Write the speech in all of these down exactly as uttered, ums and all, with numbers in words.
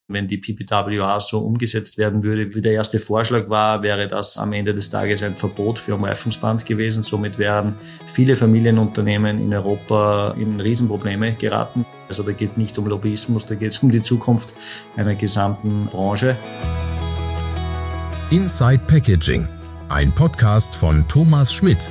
Wenn die P P W R so umgesetzt werden würde, wie der erste Vorschlag war, wäre das am Ende des Tages ein Verbot für Umreifungsband gewesen. Somit wären viele Familienunternehmen in Europa in Riesenprobleme geraten. Also da geht es nicht um Lobbyismus, da geht es um die Zukunft einer gesamten Branche. Inside Packaging, ein Podcast von Thomas Schmidt.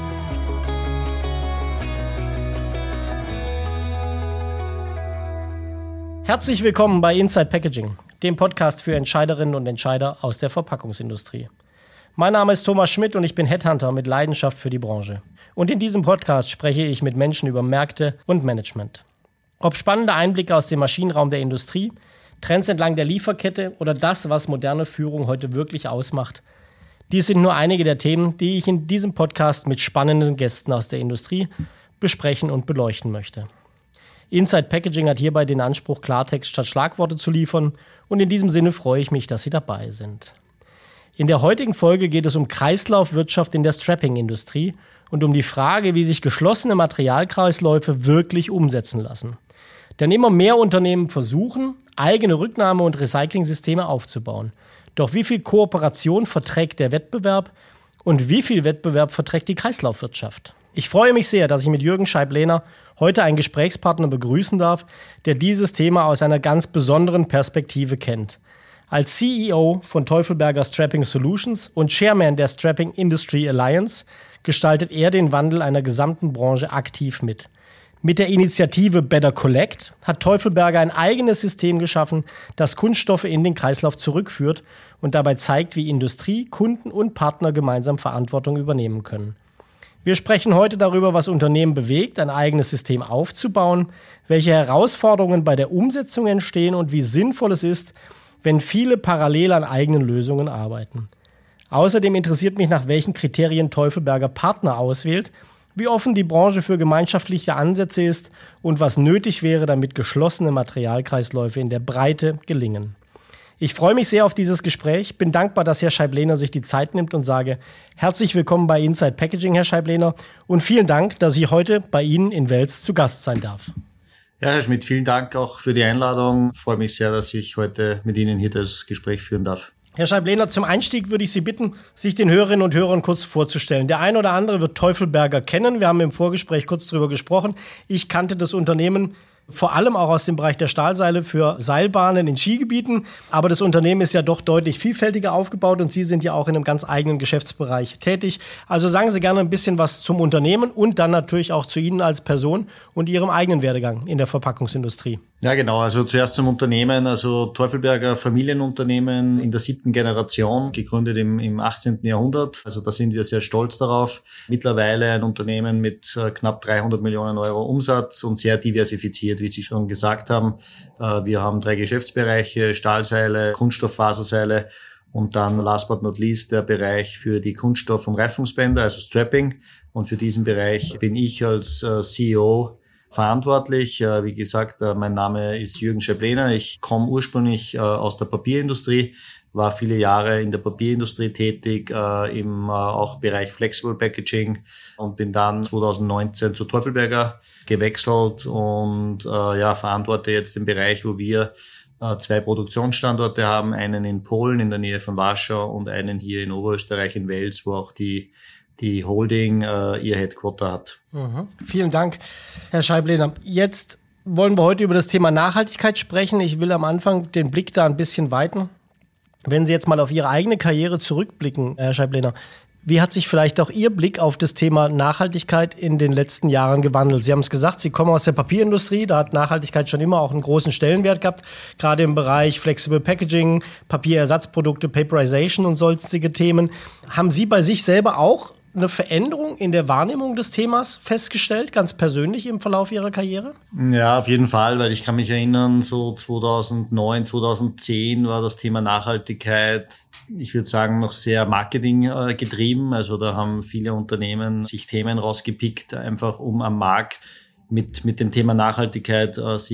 Herzlich willkommen bei Inside Packaging, dem Podcast für Entscheiderinnen und Entscheider aus der Verpackungsindustrie. Mein Name ist Thomas Schmidt und ich bin Headhunter mit Leidenschaft für die Branche. Und in diesem Podcast spreche ich mit Menschen über Märkte und Management. Ob spannende Einblicke aus dem Maschinenraum der Industrie, Trends entlang der Lieferkette oder das, was moderne Führung heute wirklich ausmacht. Dies sind nur einige der Themen, die ich in diesem Podcast mit spannenden Gästen aus der Industrie besprechen und beleuchten möchte. Inside Packaging hat hierbei den Anspruch, Klartext statt Schlagworte zu liefern, und in diesem Sinne freue ich mich, dass Sie dabei sind. In der heutigen Folge geht es um Kreislaufwirtschaft in der Strapping-Industrie und um die Frage, wie sich geschlossene Materialkreisläufe wirklich umsetzen lassen. Denn immer mehr Unternehmen versuchen, eigene Rücknahme- und Recycling-Systeme aufzubauen. Doch wie viel Kooperation verträgt der Wettbewerb und wie viel Wettbewerb verträgt die Kreislaufwirtschaft? Ich freue mich sehr, dass ich mit Jürgen Scheib-Lehner heute einen Gesprächspartner begrüßen darf, der dieses Thema aus einer ganz besonderen Perspektive kennt. Als C E O von Teufelberger Strapping Solutions und Chairman der Strapping Industry Alliance gestaltet er den Wandel einer gesamten Branche aktiv mit. Mit der Initiative Better Collect hat Teufelberger ein eigenes System geschaffen, das Kunststoffe in den Kreislauf zurückführt und dabei zeigt, wie Industrie, Kunden und Partner gemeinsam Verantwortung übernehmen können. Wir sprechen heute darüber, was Unternehmen bewegt, ein eigenes System aufzubauen, welche Herausforderungen bei der Umsetzung entstehen und wie sinnvoll es ist, wenn viele parallel an eigenen Lösungen arbeiten. Außerdem interessiert mich, nach welchen Kriterien Teufelberger Partner auswählt, wie offen die Branche für gemeinschaftliche Ansätze ist und was nötig wäre, damit geschlossene Materialkreisläufe in der Breite gelingen. Ich freue mich sehr auf dieses Gespräch, bin dankbar, dass Herr Scheib-Lehner sich die Zeit nimmt und sage herzlich willkommen bei Inside Packaging, Herr Scheib-Lehner, und vielen Dank, dass ich heute bei Ihnen in Wels zu Gast sein darf. Ja, Herr Schmidt, vielen Dank auch für die Einladung. Ich freue mich sehr, dass ich heute mit Ihnen hier das Gespräch führen darf. Herr Scheib-Lehner, zum Einstieg würde ich Sie bitten, sich den Hörerinnen und Hörern kurz vorzustellen. Der eine oder andere wird Teufelberger kennen. Wir haben im Vorgespräch kurz drüber gesprochen. Ich kannte das Unternehmen vor allem auch aus dem Bereich der Stahlseile für Seilbahnen in Skigebieten. Aber das Unternehmen ist ja doch deutlich vielfältiger aufgebaut und Sie sind ja auch in einem ganz eigenen Geschäftsbereich tätig. Also sagen Sie gerne ein bisschen was zum Unternehmen und dann natürlich auch zu Ihnen als Person und Ihrem eigenen Werdegang in der Verpackungsindustrie. Ja, genau. Also zuerst zum Unternehmen. Also Teufelberger Familienunternehmen in der siebten Generation, gegründet im, im achtzehnten Jahrhundert. Also da sind wir sehr stolz darauf. Mittlerweile ein Unternehmen mit äh, knapp dreihundert Millionen Euro Umsatz und sehr diversifiziert, wie Sie schon gesagt haben. Äh, wir haben drei Geschäftsbereiche: Stahlseile, Kunststofffaserseile und dann last but not least der Bereich für die Kunststoffumreifungsbänder, also Strapping. Und für diesen Bereich bin ich als äh, C E O verantwortlich. Wie gesagt, mein Name ist Jürgen Scheib-Lehner. Ich komme ursprünglich aus der Papierindustrie, war viele Jahre in der Papierindustrie tätig, im auch Bereich Flexible Packaging und bin dann zwanzig neunzehn zu Teufelberger gewechselt und ja, verantworte jetzt den Bereich, wo wir zwei Produktionsstandorte haben, einen in Polen in der Nähe von Warschau und einen hier in Oberösterreich in Wels, wo auch die die Holding äh, ihr Headquarter hat. Mhm. Vielen Dank, Herr Scheib-Lehner. Jetzt wollen wir heute über das Thema Nachhaltigkeit sprechen. Ich will am Anfang den Blick da ein bisschen weiten. Wenn Sie jetzt mal auf Ihre eigene Karriere zurückblicken, Herr Scheib-Lehner, wie hat sich vielleicht auch Ihr Blick auf das Thema Nachhaltigkeit in den letzten Jahren gewandelt? Sie haben es gesagt, Sie kommen aus der Papierindustrie, da hat Nachhaltigkeit schon immer auch einen großen Stellenwert gehabt, gerade im Bereich Flexible Packaging, Papierersatzprodukte, Paperization und sonstige Themen. Haben Sie bei sich selber auch eine Veränderung in der Wahrnehmung des Themas festgestellt, ganz persönlich im Verlauf Ihrer Karriere? Ja, auf jeden Fall, weil ich kann mich erinnern, so zweitausendneun, zweitausendzehn war das Thema Nachhaltigkeit, ich würde sagen, noch sehr Marketing äh, getrieben. Also da haben viele Unternehmen sich Themen rausgepickt, einfach um am Markt mit mit dem Thema Nachhaltigkeit äh, sich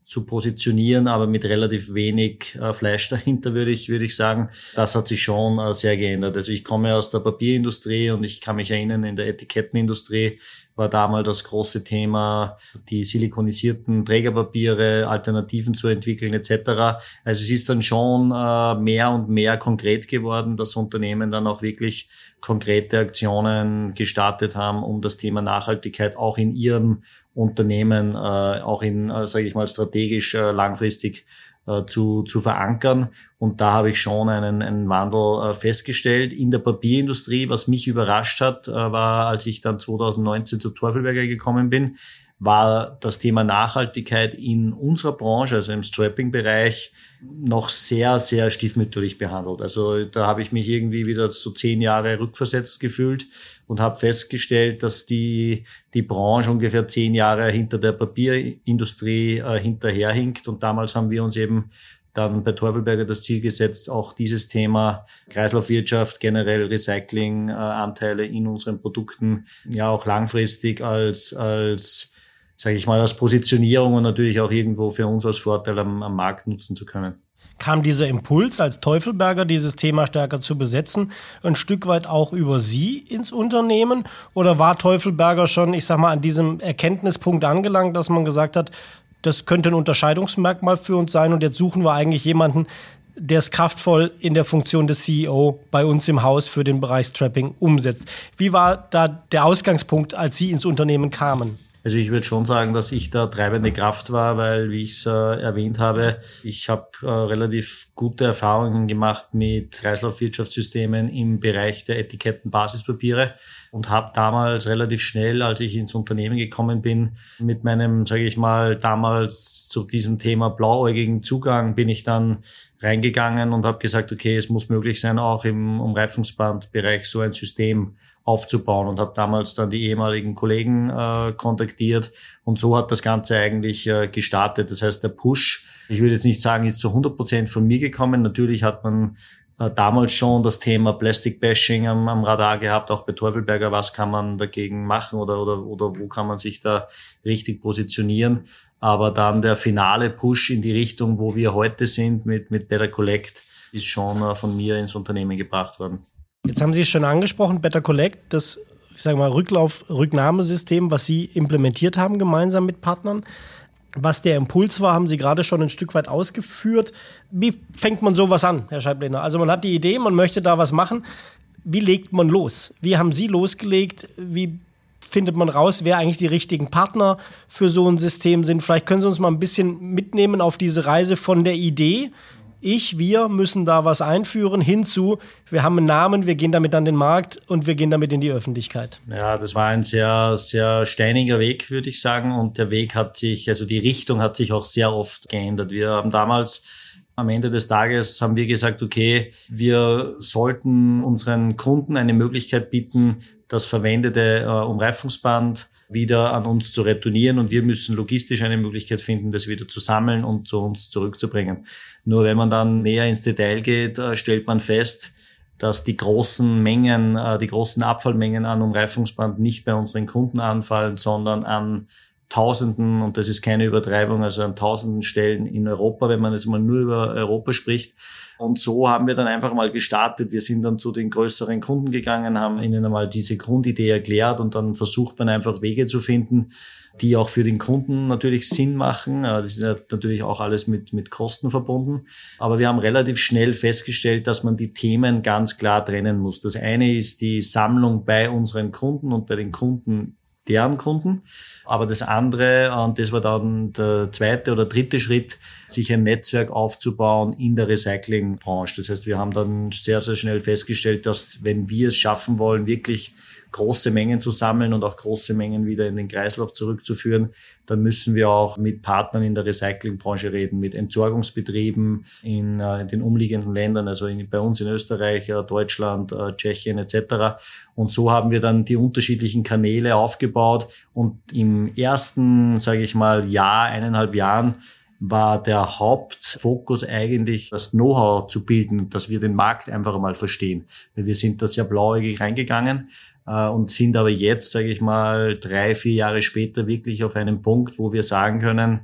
zu positionieren, aber mit relativ wenig äh, Fleisch dahinter, würde ich, würde ich sagen. Das hat sich schon äh, sehr geändert. Also ich komme aus der Papierindustrie und ich kann mich erinnern, in der Etikettenindustrie war damals das große Thema, die silikonisierten Trägerpapiere, Alternativen zu entwickeln et cetera. Also es ist dann schon äh, mehr und mehr konkret geworden, dass Unternehmen dann auch wirklich konkrete Aktionen gestartet haben, um das Thema Nachhaltigkeit auch in ihrem Unternehmen, äh, auch in, äh, sage ich mal, strategisch äh, langfristig äh, zu zu verankern. Und da habe ich schon einen, einen Wandel äh, festgestellt. In der Papierindustrie, was mich überrascht hat, äh, war, als ich dann zwanzig neunzehn zu Teufelsberger gekommen bin, war das Thema Nachhaltigkeit in unserer Branche, also im Strapping-Bereich, noch sehr, sehr stiefmütterlich behandelt. Also da habe ich mich irgendwie wieder so zehn Jahre rückversetzt gefühlt und habe festgestellt, dass die die Branche ungefähr zehn Jahre hinter der Papierindustrie äh, hinterherhinkt. Und damals haben wir uns eben dann bei Teufelsberger das Ziel gesetzt, auch dieses Thema Kreislaufwirtschaft, generell Recycling-Anteile in unseren Produkten ja auch langfristig als als sage ich mal, als Positionierung und natürlich auch irgendwo für uns als Vorteil am, am Markt nutzen zu können. Kam dieser Impuls als Teufelsberger, dieses Thema stärker zu besetzen, ein Stück weit auch über Sie ins Unternehmen? Oder war Teufelsberger schon, ich sag mal, an diesem Erkenntnispunkt angelangt, dass man gesagt hat, das könnte ein Unterscheidungsmerkmal für uns sein und jetzt suchen wir eigentlich jemanden, der es kraftvoll in der Funktion des C E O bei uns im Haus für den Bereich Strapping umsetzt? Wie war da der Ausgangspunkt, als Sie ins Unternehmen kamen? Also ich würde schon sagen, dass ich da treibende Kraft war, weil, wie ich es äh, erwähnt habe, ich habe äh, relativ gute Erfahrungen gemacht mit Kreislaufwirtschaftssystemen im Bereich der Etikettenbasispapiere und habe damals relativ schnell, als ich ins Unternehmen gekommen bin, mit meinem, sage ich mal, damals zu diesem Thema blauäugigen Zugang bin ich dann reingegangen und habe gesagt, okay, es muss möglich sein, auch im Umreifungsbandbereich so ein System aufzubauen und habe damals dann die ehemaligen Kollegen äh, kontaktiert und so hat das Ganze eigentlich äh, gestartet. Das heißt, der Push, ich würde jetzt nicht sagen, ist zu hundert Prozent von mir gekommen. Natürlich hat man äh, damals schon das Thema Plastic Bashing am, am Radar gehabt, auch bei Teufelsberger. Was kann man dagegen machen oder, oder, oder wo kann man sich da richtig positionieren? Aber dann der finale Push in die Richtung, wo wir heute sind mit, mit Better Collect, ist schon äh, von mir ins Unternehmen gebracht worden. Jetzt haben Sie es schon angesprochen, Better Collect, das, ich sage mal, Rücklauf-Rücknahmesystem, was Sie implementiert haben gemeinsam mit Partnern. Was der Impuls war, haben Sie gerade schon ein Stück weit ausgeführt. Wie fängt man sowas an, Herr Scheiblener? Also man hat die Idee, man möchte da was machen. Wie legt man los? Wie haben Sie losgelegt? Wie findet man raus, wer eigentlich die richtigen Partner für so ein System sind? Vielleicht können Sie uns mal ein bisschen mitnehmen auf diese Reise von der Idee, ich, wir müssen da was einführen, hinzu, wir haben einen Namen, wir gehen damit an den Markt und wir gehen damit in die Öffentlichkeit. Ja, das war ein sehr, sehr steiniger Weg, würde ich sagen. Und der Weg hat sich, also die Richtung hat sich auch sehr oft geändert. Wir haben damals, am Ende des Tages, haben wir gesagt, okay, wir sollten unseren Kunden eine Möglichkeit bieten, das verwendete äh, Umreifungsband wieder an uns zu retournieren und wir müssen logistisch eine Möglichkeit finden, das wieder zu sammeln und zu uns zurückzubringen. Nur wenn man dann näher ins Detail geht, stellt man fest, dass die großen Mengen, die großen Abfallmengen an Umreifungsband nicht bei unseren Kunden anfallen, sondern an Tausenden, und das ist keine Übertreibung, also an tausenden Stellen in Europa, wenn man jetzt mal nur über Europa spricht. Und so haben wir dann einfach mal gestartet. Wir sind dann zu den größeren Kunden gegangen, haben ihnen einmal diese Grundidee erklärt und dann versucht man einfach Wege zu finden, die auch für den Kunden natürlich Sinn machen. Das ist ja natürlich auch alles mit, mit Kosten verbunden. Aber wir haben relativ schnell festgestellt, dass man die Themen ganz klar trennen muss. Das eine ist die Sammlung bei unseren Kunden und bei den Kunden deren Kunden. Aber das andere, und das war dann der zweite oder dritte Schritt, sich ein Netzwerk aufzubauen in der Recyclingbranche. Das heißt, wir haben dann sehr, sehr schnell festgestellt, dass wenn wir es schaffen wollen, wirklich große Mengen zu sammeln und auch große Mengen wieder in den Kreislauf zurückzuführen, dann müssen wir auch mit Partnern in der Recyclingbranche reden, mit Entsorgungsbetrieben in, äh, in den umliegenden Ländern, also in, bei uns in Österreich, äh, Deutschland, äh, Tschechien et cetera. Und so haben wir dann die unterschiedlichen Kanäle aufgebaut und im ersten, sage ich mal, Jahr, eineinhalb Jahren war der Hauptfokus eigentlich, das Know-how zu bilden, dass wir den Markt einfach mal verstehen. Weil wir sind da sehr blauäugig reingegangen äh, und sind aber jetzt, sage ich mal, drei, vier Jahre später wirklich auf einem Punkt, wo wir sagen können,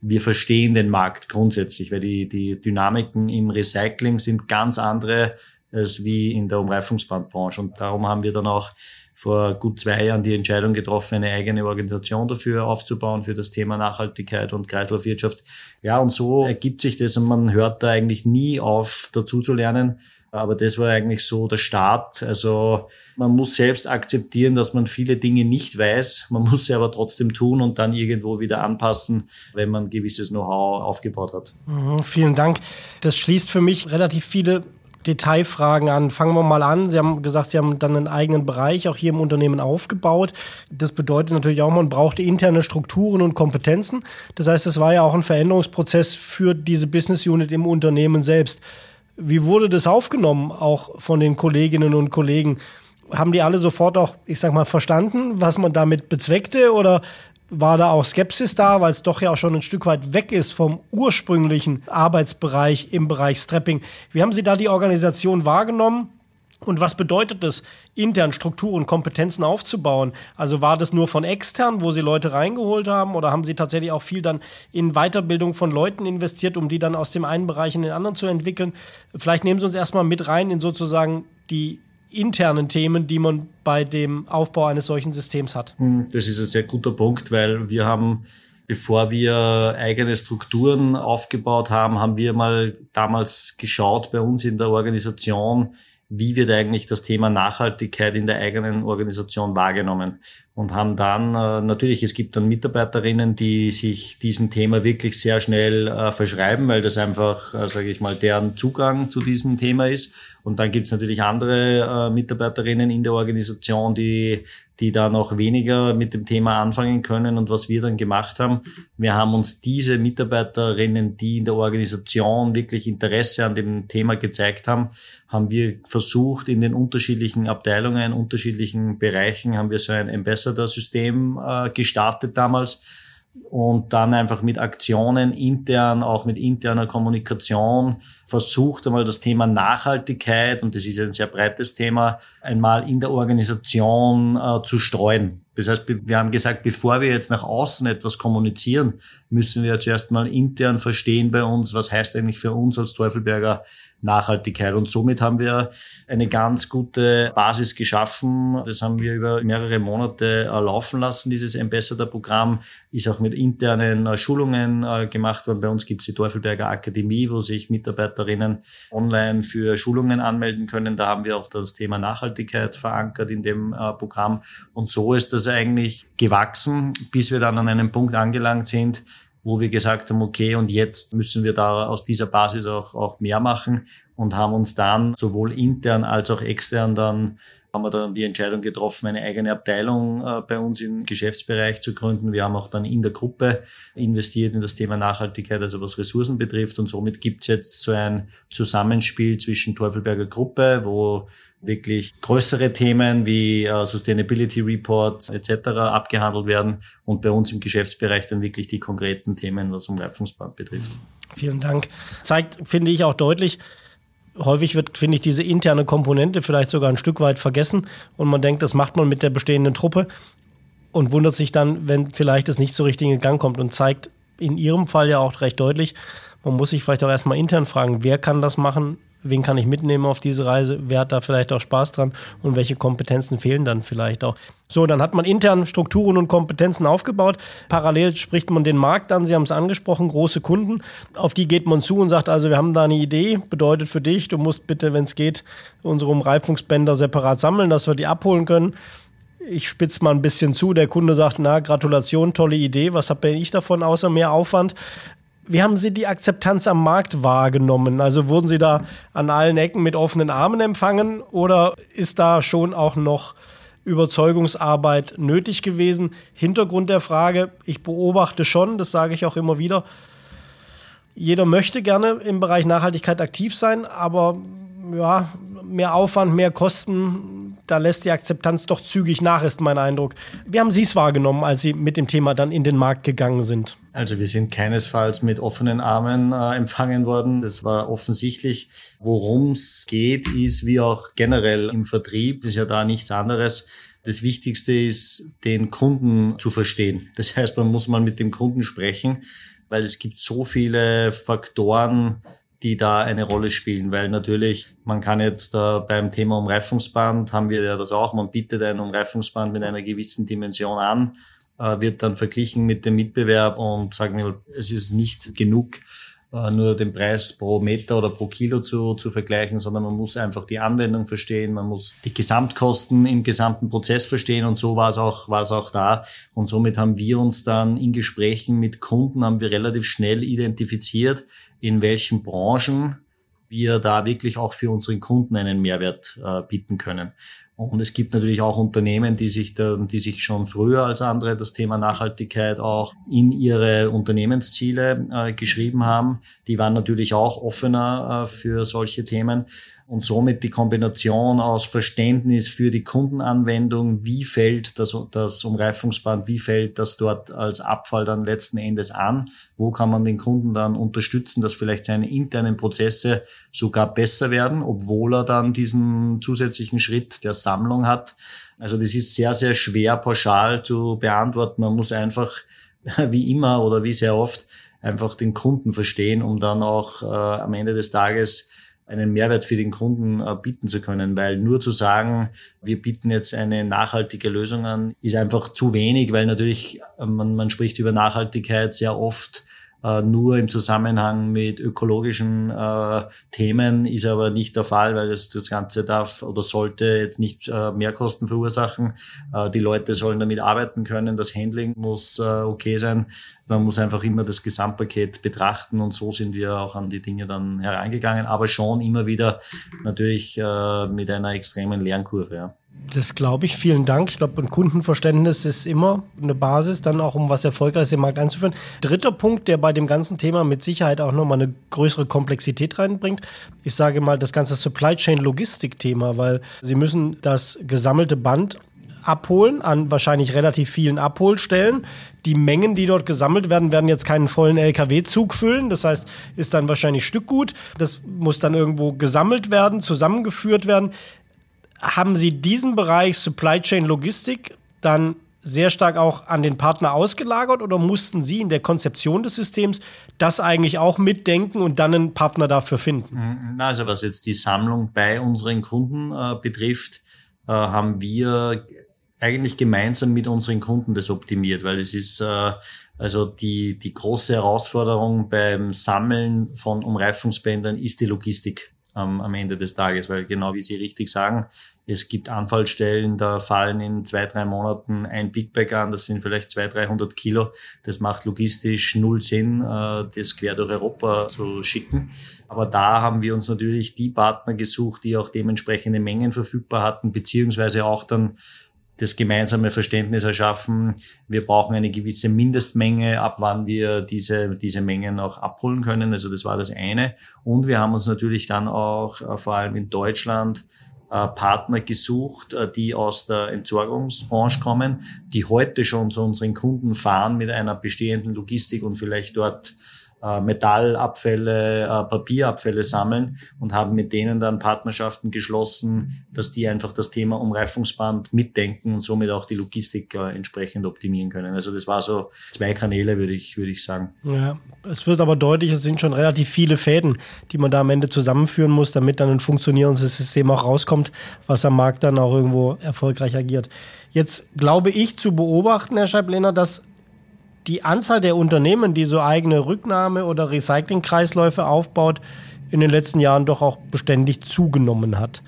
wir verstehen den Markt grundsätzlich, weil die, die Dynamiken im Recycling sind ganz andere als wie in der Umreifungsbandbranche. Und darum haben wir dann auch vor gut zwei Jahren die Entscheidung getroffen, eine eigene Organisation dafür aufzubauen, für das Thema Nachhaltigkeit und Kreislaufwirtschaft. Ja, und so ergibt sich das und man hört da eigentlich nie auf, dazu zu lernen. Aber das war eigentlich so der Start. Also man muss selbst akzeptieren, dass man viele Dinge nicht weiß. Man muss sie aber trotzdem tun und dann irgendwo wieder anpassen, wenn man gewisses Know-how aufgebaut hat. Mhm, vielen Dank. Das schließt für mich relativ viele Detailfragen an. Fangen wir mal an. Sie haben gesagt, Sie haben dann einen eigenen Bereich auch hier im Unternehmen aufgebaut. Das bedeutet natürlich auch, man brauchte interne Strukturen und Kompetenzen. Das heißt, es war ja auch ein Veränderungsprozess für diese Business Unit im Unternehmen selbst. Wie wurde das aufgenommen, auch von den Kolleginnen und Kollegen? Haben die alle sofort auch, ich sag mal, verstanden, was man damit bezweckte? Oder war da auch Skepsis da, weil es doch ja auch schon ein Stück weit weg ist vom ursprünglichen Arbeitsbereich im Bereich Strapping? Wie haben Sie da die Organisation wahrgenommen? Und was bedeutet es, intern Strukturen und Kompetenzen aufzubauen? Also war das nur von extern, wo Sie Leute reingeholt haben? Oder haben Sie tatsächlich auch viel dann in Weiterbildung von Leuten investiert, um die dann aus dem einen Bereich in den anderen zu entwickeln? Vielleicht nehmen Sie uns erstmal mit rein in sozusagen die internen Themen, die man bei dem Aufbau eines solchen Systems hat. Das ist ein sehr guter Punkt, weil wir haben, bevor wir eigene Strukturen aufgebaut haben, haben wir mal damals geschaut bei uns in der Organisation, wie wird eigentlich das Thema Nachhaltigkeit in der eigenen Organisation wahrgenommen. Und haben dann, äh, natürlich, es gibt dann Mitarbeiterinnen, die sich diesem Thema wirklich sehr schnell äh, verschreiben, weil das einfach, äh, sage ich mal, deren Zugang zu diesem Thema ist. Und dann gibt es natürlich andere äh, Mitarbeiterinnen in der Organisation, die die da noch weniger mit dem Thema anfangen können. Und was wir dann gemacht haben, wir haben uns diese Mitarbeiterinnen, die in der Organisation wirklich Interesse an dem Thema gezeigt haben, haben wir versucht, in den unterschiedlichen Abteilungen, unterschiedlichen Bereichen, haben wir so ein Ambassador-System äh, gestartet damals. Und dann einfach mit Aktionen intern, auch mit interner Kommunikation versucht einmal das Thema Nachhaltigkeit, und das ist ein sehr breites Thema, einmal in der Organisation äh, zu streuen. Das heißt, wir haben gesagt, bevor wir jetzt nach außen etwas kommunizieren, müssen wir zuerst mal intern verstehen bei uns, was heißt eigentlich für uns als Teufelberger Nachhaltigkeit. Und somit haben wir eine ganz gute Basis geschaffen. Das haben wir über mehrere Monate laufen lassen, dieses Ambassador-Programm. Ist auch mit internen Schulungen gemacht worden. Bei uns gibt es die Teufelberger Akademie, wo sich Mitarbeiterinnen online für Schulungen anmelden können. Da haben wir auch das Thema Nachhaltigkeit verankert in dem Programm. Und so ist das eigentlich gewachsen, bis wir dann an einem Punkt angelangt sind, wo wir gesagt haben, okay, und jetzt müssen wir da aus dieser Basis auch, auch mehr machen, und haben uns dann sowohl intern als auch extern dann, haben wir dann die Entscheidung getroffen, eine eigene Abteilung äh, bei uns im Geschäftsbereich zu gründen. Wir haben auch dann in der Gruppe investiert in das Thema Nachhaltigkeit, also was Ressourcen betrifft, und somit gibt's jetzt so ein Zusammenspiel zwischen Teufelberger Gruppe, wo wirklich größere Themen wie äh, Sustainability Reports et cetera abgehandelt werden, und bei uns im Geschäftsbereich dann wirklich die konkreten Themen, was Umreifungsband betrifft. Vielen Dank. Zeigt, finde ich, auch deutlich, häufig wird, finde ich, diese interne Komponente vielleicht sogar ein Stück weit vergessen und man denkt, das macht man mit der bestehenden Truppe und wundert sich dann, wenn vielleicht es nicht so richtig in Gang kommt, und zeigt in Ihrem Fall ja auch recht deutlich, man muss sich vielleicht auch erstmal intern fragen, wer kann das machen, wen kann ich mitnehmen auf diese Reise, wer hat da vielleicht auch Spaß dran und welche Kompetenzen fehlen dann vielleicht auch. So, dann hat man intern Strukturen und Kompetenzen aufgebaut. Parallel spricht man den Markt an, Sie haben es angesprochen, große Kunden, auf die geht man zu und sagt, also wir haben da eine Idee, bedeutet für dich, du musst bitte, wenn es geht, unsere Umreifungsbänder separat sammeln, dass wir die abholen können. Ich spitze mal ein bisschen zu, der Kunde sagt, na, Gratulation, tolle Idee, was habe ich davon, außer mehr Aufwand? Wie haben Sie die Akzeptanz am Markt wahrgenommen? Also wurden Sie da an allen Ecken mit offenen Armen empfangen oder ist da schon auch noch Überzeugungsarbeit nötig gewesen? Hintergrund der Frage, ich beobachte schon, das sage ich auch immer wieder, jeder möchte gerne im Bereich Nachhaltigkeit aktiv sein, aber ja, mehr Aufwand, mehr Kosten, da lässt die Akzeptanz doch zügig nach, ist mein Eindruck. Wie haben Sie es wahrgenommen, als Sie mit dem Thema dann in den Markt gegangen sind? Also wir sind keinesfalls mit offenen Armen äh, empfangen worden. Das war offensichtlich. Worum es geht, ist wie auch generell im Vertrieb, ist ja da nichts anderes. Das Wichtigste ist, den Kunden zu verstehen. Das heißt, man muss mal mit dem Kunden sprechen. weil es gibt so viele Faktoren, die da eine Rolle spielen, weil natürlich, man kann jetzt äh, beim Thema Umreifungsband, haben wir ja das auch, man bietet ein Umreifungsband mit einer gewissen Dimension an, äh, wird dann verglichen mit dem Mitbewerb und sagen wir, es ist nicht genug, äh, nur den Preis pro Meter oder pro Kilo zu, zu vergleichen, sondern man muss einfach die Anwendung verstehen, man muss die Gesamtkosten im gesamten Prozess verstehen und so war es auch, war es auch da. Und somit haben wir uns dann in Gesprächen mit Kunden, haben wir relativ schnell identifiziert, in welchen Branchen wir da wirklich auch für unseren Kunden einen Mehrwert äh, bieten können. Und es gibt natürlich auch Unternehmen, die sich da, die sich schon früher als andere das Thema Nachhaltigkeit auch in ihre Unternehmensziele äh, geschrieben haben. Die waren natürlich auch offener äh, für solche Themen. Und somit die Kombination aus Verständnis für die Kundenanwendung, wie fällt das, das Umreifungsband, wie fällt das dort als Abfall dann letzten Endes an, wo kann man den Kunden dann unterstützen, dass vielleicht seine internen Prozesse sogar besser werden, obwohl er dann diesen zusätzlichen Schritt der Sammlung hat. Also das ist sehr, sehr schwer pauschal zu beantworten. Man muss einfach, wie immer oder wie sehr oft, einfach den Kunden verstehen, um dann auch äh, am Ende des Tages einen Mehrwert für den Kunden äh, bieten zu können, weil nur zu sagen, wir bieten jetzt eine nachhaltige Lösung an, ist einfach zu wenig, weil natürlich, äh, man, man spricht über Nachhaltigkeit sehr oft äh, nur im Zusammenhang mit ökologischen äh, Themen, ist aber nicht der Fall, weil das, das Ganze darf oder sollte jetzt nicht äh, Mehrkosten verursachen. Äh, die Leute sollen damit arbeiten können, das Handling muss äh, okay sein. Man muss einfach immer das Gesamtpaket betrachten und so sind wir auch an die Dinge dann herangegangen, aber schon immer wieder natürlich äh, mit einer extremen Lernkurve. Ja. Das glaube ich, vielen Dank. Ich glaube, ein Kundenverständnis ist immer eine Basis, dann auch um was Erfolgreiches im Markt einzuführen. Dritter Punkt, der bei dem ganzen Thema mit Sicherheit auch nochmal eine größere Komplexität reinbringt, ich sage mal das ganze Supply Chain Logistik-Thema, weil Sie müssen das gesammelte Band abholen an wahrscheinlich relativ vielen Abholstellen. Die Mengen, die dort gesammelt werden, werden jetzt keinen vollen L K W-Zug füllen. Das heißt, ist dann wahrscheinlich Stückgut. Das muss dann irgendwo gesammelt werden, zusammengeführt werden. Haben Sie diesen Bereich Supply Chain Logistik dann sehr stark auch an den Partner ausgelagert oder mussten Sie in der Konzeption des Systems das eigentlich auch mitdenken und dann einen Partner dafür finden? Also was jetzt die Sammlung bei unseren Kunden äh, betrifft, äh, haben wir eigentlich gemeinsam mit unseren Kunden das optimiert, weil es ist äh, also die die große Herausforderung beim Sammeln von Umreifungsbändern ist die Logistik ähm, am Ende des Tages, weil genau wie Sie richtig sagen, es gibt Anfallstellen, da fallen in zwei, drei Monaten ein Big Bag an, das sind vielleicht zweihundert, dreihundert Kilo. Das macht logistisch null Sinn, äh, das quer durch Europa zu schicken. Aber da haben wir uns natürlich die Partner gesucht, die auch dementsprechende Mengen verfügbar hatten, beziehungsweise auch dann das gemeinsame Verständnis erschaffen. Wir brauchen eine gewisse Mindestmenge, ab wann wir diese, diese Mengen auch abholen können. Also das war das eine. Und wir haben uns natürlich dann auch, äh, vor allem in Deutschland, äh, Partner gesucht, äh, die aus der Entsorgungsbranche kommen, die heute schon zu unseren Kunden fahren mit einer bestehenden Logistik und vielleicht dort Metallabfälle, Papierabfälle sammeln und haben mit denen dann Partnerschaften geschlossen, dass die einfach das Thema Umreifungsband mitdenken und somit auch die Logistik entsprechend optimieren können. Also das war so zwei Kanäle, würde ich, würde ich sagen. Ja, es wird aber deutlich, es sind schon relativ viele Fäden, die man da am Ende zusammenführen muss, damit dann ein funktionierendes System auch rauskommt, was am Markt dann auch irgendwo erfolgreich agiert. Jetzt glaube ich zu beobachten, Herr Scheib-Lehner, dass die Anzahl der Unternehmen, die so eigene Rücknahme- oder Recyclingkreisläufe aufbaut, in den letzten Jahren doch auch beständig zugenommen hat.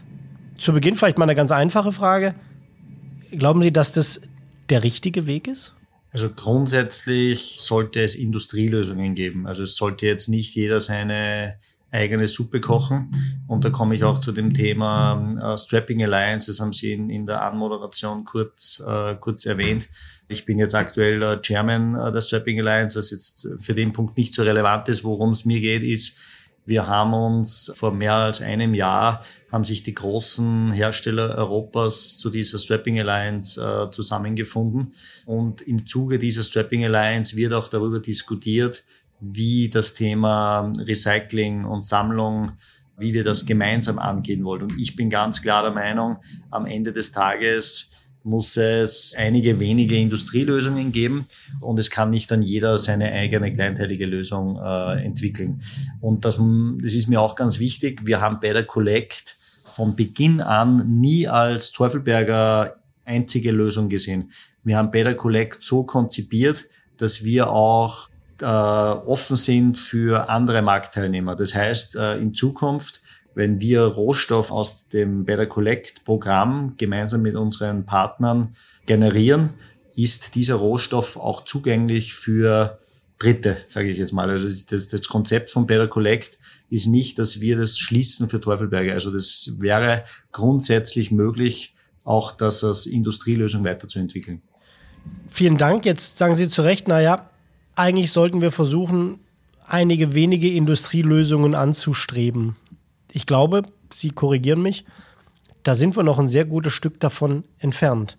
Zu Beginn vielleicht mal eine ganz einfache Frage. Glauben Sie, dass das der richtige Weg ist? Also grundsätzlich sollte es Industrielösungen geben. Also es sollte jetzt nicht jeder seine eigene Suppe kochen. Und da komme ich auch zu dem Thema äh, Strapping Alliance. Das haben Sie in, in der Anmoderation kurz, äh, kurz erwähnt. Ich bin jetzt aktuell äh, Chairman äh, der Strapping Alliance, was jetzt für den Punkt nicht so relevant ist. Worum es mir geht, ist, wir haben uns vor mehr als einem Jahr, haben sich die großen Hersteller Europas zu dieser Strapping Alliance äh, zusammengefunden. Und im Zuge dieser Strapping Alliance wird auch darüber diskutiert, wie das Thema Recycling und Sammlung, wie wir das gemeinsam angehen wollen. Und ich bin ganz klar der Meinung, am Ende des Tages muss es einige wenige Industrielösungen geben und es kann nicht dann jeder seine eigene kleinteilige Lösung äh, entwickeln. Und das, das ist mir auch ganz wichtig. Wir haben Better Collect von Beginn an nie als Teufelberger einzige Lösung gesehen. Wir haben Better Collect so konzipiert, dass wir auch äh, offen sind für andere Marktteilnehmer. Das heißt, äh, in Zukunft, wenn wir Rohstoff aus dem Better Collect Programm gemeinsam mit unseren Partnern generieren, ist dieser Rohstoff auch zugänglich für Dritte, sage ich jetzt mal. Also das, das Konzept von Better Collect ist nicht, dass wir das schließen für Teufelberger. Also das wäre grundsätzlich möglich, auch das als Industrielösung weiterzuentwickeln. Vielen Dank. Jetzt sagen Sie zu Recht, naja, eigentlich sollten wir versuchen, einige wenige Industrielösungen anzustreben. Ich glaube, Sie korrigieren mich, da sind wir noch ein sehr gutes Stück davon entfernt.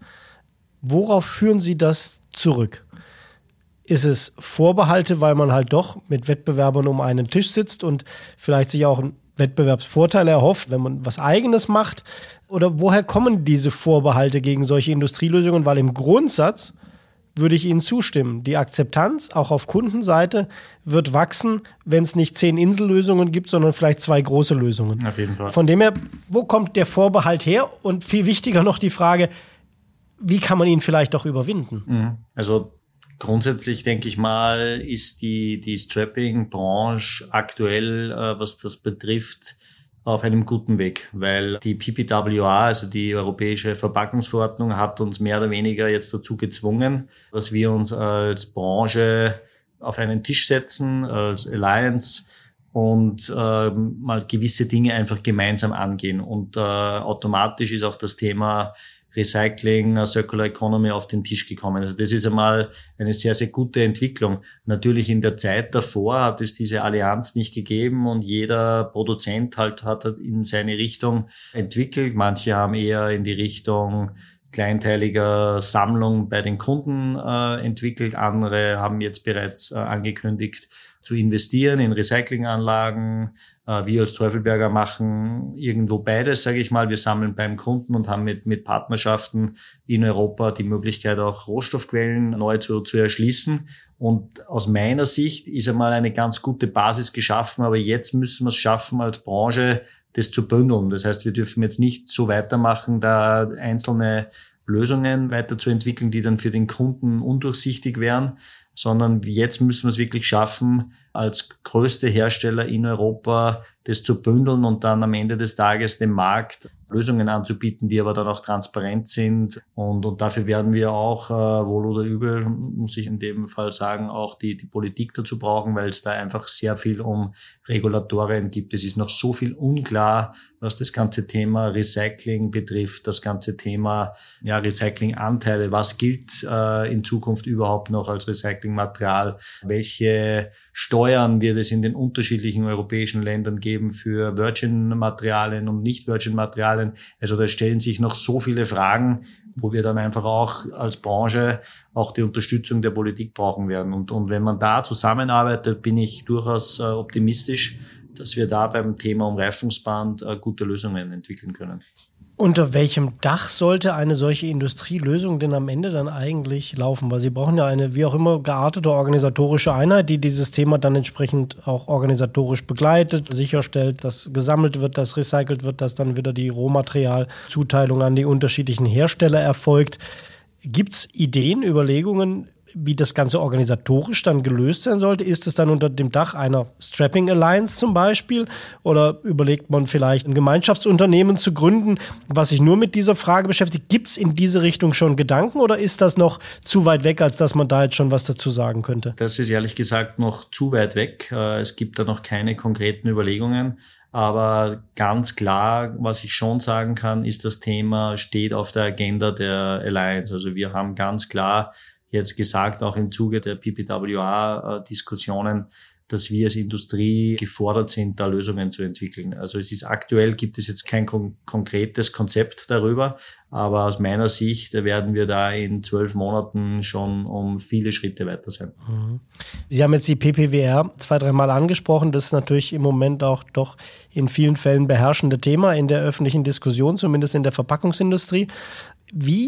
Worauf führen Sie das zurück? Ist es Vorbehalte, weil man halt doch mit Wettbewerbern um einen Tisch sitzt und vielleicht sich auch einen Wettbewerbsvorteil erhofft, wenn man was Eigenes macht? Oder woher kommen diese Vorbehalte gegen solche Industrielösungen? Weil im Grundsatz würde ich Ihnen zustimmen. Die Akzeptanz, auch auf Kundenseite, wird wachsen, wenn es nicht zehn Insellösungen gibt, sondern vielleicht zwei große Lösungen. Auf jeden Fall. Von dem her, wo kommt der Vorbehalt her? Und viel wichtiger noch die Frage, wie kann man ihn vielleicht auch überwinden? Also grundsätzlich denke ich mal, ist die, die Strapping-Branche aktuell, äh, was das betrifft, auf einem guten Weg, weil die P P W A, also die Europäische Verpackungsverordnung, hat uns mehr oder weniger jetzt dazu gezwungen, dass wir uns als Branche auf einen Tisch setzen, als Alliance und äh, mal gewisse Dinge einfach gemeinsam angehen. Und äh, automatisch ist auch das Thema Recycling, Circular Economy auf den Tisch gekommen. Also das ist einmal eine sehr, sehr gute Entwicklung. Natürlich in der Zeit davor hat es diese Allianz nicht gegeben und jeder Produzent halt hat in seine Richtung entwickelt. Manche haben eher in die Richtung kleinteiliger Sammlung bei den Kunden äh, entwickelt. Andere haben jetzt bereits äh, angekündigt, zu investieren in Recyclinganlagen. Wir als Teufelberger machen irgendwo beides, sage ich mal. Wir sammeln beim Kunden und haben mit, mit Partnerschaften in Europa die Möglichkeit, auch Rohstoffquellen neu zu, zu erschließen. Und aus meiner Sicht ist einmal eine ganz gute Basis geschaffen, aber jetzt müssen wir es schaffen, als Branche das zu bündeln. Das heißt, wir dürfen jetzt nicht so weitermachen, da einzelne Lösungen weiterzuentwickeln, die dann für den Kunden undurchsichtig wären, sondern jetzt müssen wir es wirklich schaffen, als größte Hersteller in Europa das zu bündeln und dann am Ende des Tages dem Markt Lösungen anzubieten, die aber dann auch transparent sind. Und, und dafür werden wir auch, äh, wohl oder übel, muss ich in dem Fall sagen, auch die, die Politik dazu brauchen, weil es da einfach sehr viel um Regulatorien gibt. Es ist noch so viel unklar, was das ganze Thema Recycling betrifft, das ganze Thema ja, Recyclinganteile. Was gilt äh, in Zukunft überhaupt noch als Recyclingmaterial? Welche Steuern wird es in den unterschiedlichen europäischen Ländern geben für Virgin-Materialien und Nicht-Virgin-Materialien? Also da stellen sich noch so viele Fragen, wo wir dann einfach auch als Branche auch die Unterstützung der Politik brauchen werden. Und, und wenn man da zusammenarbeitet, bin ich durchaus äh, optimistisch, dass wir da beim Thema Umreifungsband äh, gute Lösungen entwickeln können. Unter welchem Dach sollte eine solche Industrielösung denn am Ende dann eigentlich laufen? Weil Sie brauchen ja eine wie auch immer geartete organisatorische Einheit, die dieses Thema dann entsprechend auch organisatorisch begleitet, sicherstellt, dass gesammelt wird, dass recycelt wird, dass dann wieder die Rohmaterialzuteilung an die unterschiedlichen Hersteller erfolgt. Gibt es Ideen, Überlegungen, wie das Ganze organisatorisch dann gelöst sein sollte? Ist es dann unter dem Dach einer Strapping Alliance zum Beispiel? Oder überlegt man vielleicht, ein Gemeinschaftsunternehmen zu gründen, was sich nur mit dieser Frage beschäftigt? Gibt es in diese Richtung schon Gedanken oder ist das noch zu weit weg, als dass man da jetzt schon was dazu sagen könnte? Das ist ehrlich gesagt noch zu weit weg. Es gibt da noch keine konkreten Überlegungen. Aber ganz klar, was ich schon sagen kann, ist, das Thema steht auf der Agenda der Alliance. Also wir haben ganz klar jetzt gesagt, auch im Zuge der P P W A-Diskussionen, dass wir als Industrie gefordert sind, da Lösungen zu entwickeln. Also es ist aktuell, gibt es jetzt kein kon- konkretes Konzept darüber, aber aus meiner Sicht werden wir da in zwölf Monaten schon um viele Schritte weiter sein. Sie haben jetzt die P P W R zwei, dreimal angesprochen. Das ist natürlich im Moment auch doch in vielen Fällen beherrschende Thema in der öffentlichen Diskussion, zumindest in der Verpackungsindustrie. Wie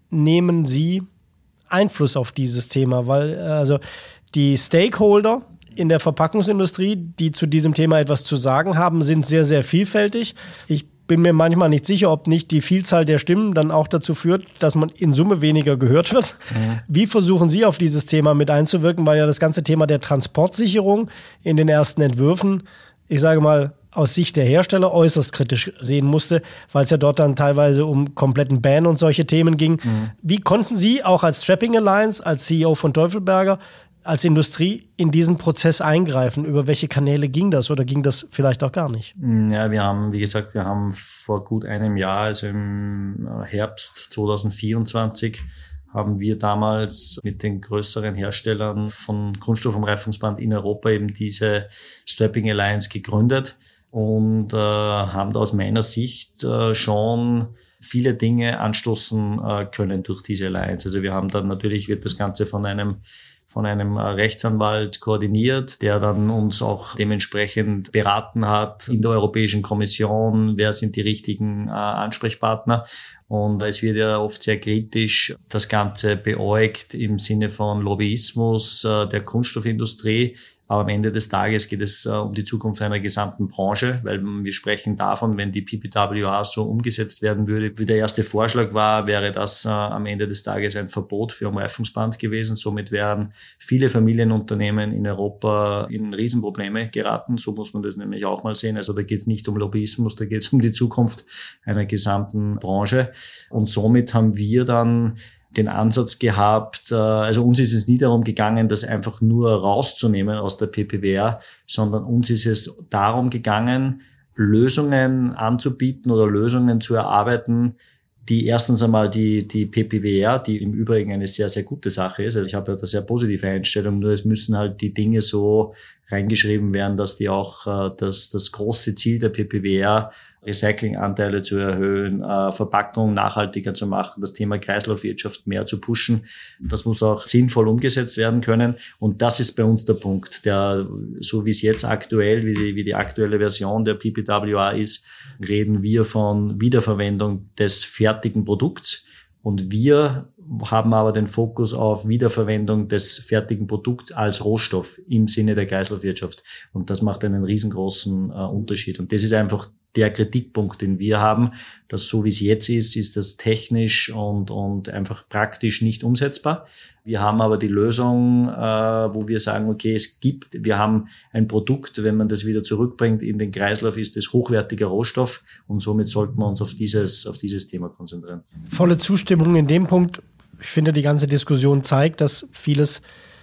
nehmen Sie Einfluss auf dieses Thema? Weil also die Stakeholder in der Verpackungsindustrie, die zu diesem Thema etwas zu sagen haben, sind sehr, sehr vielfältig. Ich bin mir manchmal nicht sicher, ob nicht die Vielzahl der Stimmen dann auch dazu führt, dass man in Summe weniger gehört wird. Mhm. Wie versuchen Sie auf dieses Thema mit einzuwirken? Weil ja das ganze Thema der Transportsicherung in den ersten Entwürfen, ich sage mal, aus Sicht der Hersteller äußerst kritisch sehen musste, weil es ja dort dann teilweise um kompletten Ban und solche Themen ging. Mhm. Wie konnten Sie auch als Strapping Alliance, als C E O von Teufelberger, als Industrie in diesen Prozess eingreifen? Über welche Kanäle ging das oder ging das vielleicht auch gar nicht? Ja, wir haben, wie gesagt, wir haben vor gut einem Jahr, also im Herbst zwanzig vierundzwanzig, haben wir damals mit den größeren Herstellern von Kunststoffumreifungsband in Europa eben diese Strapping Alliance gegründet und äh, haben da aus meiner Sicht äh, schon viele Dinge anstoßen äh, können durch diese Alliance. Also wir haben dann natürlich, wird das Ganze von einem von einem Rechtsanwalt koordiniert, der dann uns auch dementsprechend beraten hat in der Europäischen Kommission, wer sind die richtigen äh, Ansprechpartner. Und es wird ja oft sehr kritisch das Ganze beäugt im Sinne von Lobbyismus äh, der Kunststoffindustrie. Aber am Ende des Tages geht es äh, um die Zukunft einer gesamten Branche, weil wir sprechen davon, wenn die P P W R so umgesetzt werden würde, wie der erste Vorschlag war, wäre das äh, am Ende des Tages ein Verbot für Umreifungsband gewesen. Somit wären viele Familienunternehmen in Europa in Riesenprobleme geraten. So muss man das nämlich auch mal sehen. Also da geht es nicht um Lobbyismus, da geht es um die Zukunft einer gesamten Branche. Und somit haben wir dann den Ansatz gehabt, also uns ist es nie darum gegangen, das einfach nur rauszunehmen aus der P P W R, sondern uns ist es darum gegangen, Lösungen anzubieten oder Lösungen zu erarbeiten, die erstens einmal die, die P P W R, die im Übrigen eine sehr, sehr gute Sache ist. Also ich habe ja da sehr positive Einstellung, nur es müssen halt die Dinge so reingeschrieben werden, dass die auch das, das große Ziel der P P W R, Recyclinganteile zu erhöhen, äh, Verpackung nachhaltiger zu machen, das Thema Kreislaufwirtschaft mehr zu pushen. Das muss auch sinnvoll umgesetzt werden können. Und das ist bei uns der Punkt, der, so wie es jetzt aktuell, wie die, wie die aktuelle Version der P P W R ist, reden wir von Wiederverwendung des fertigen Produkts. Und wir haben aber den Fokus auf Wiederverwendung des fertigen Produkts als Rohstoff im Sinne der Kreislaufwirtschaft. Und das macht einen riesengroßen äh, Unterschied. Und das ist einfach der Kritikpunkt, den wir haben, dass so wie es jetzt ist, ist das technisch und, und einfach praktisch nicht umsetzbar. Wir haben aber die Lösung, äh, wo wir sagen, okay, es gibt, wir haben ein Produkt, wenn man das wieder zurückbringt in den Kreislauf, ist es hochwertiger Rohstoff und somit sollten wir uns auf dieses, auf dieses Thema konzentrieren. Volle Zustimmung in dem Punkt. Ich finde, die ganze Diskussion zeigt, dass vieles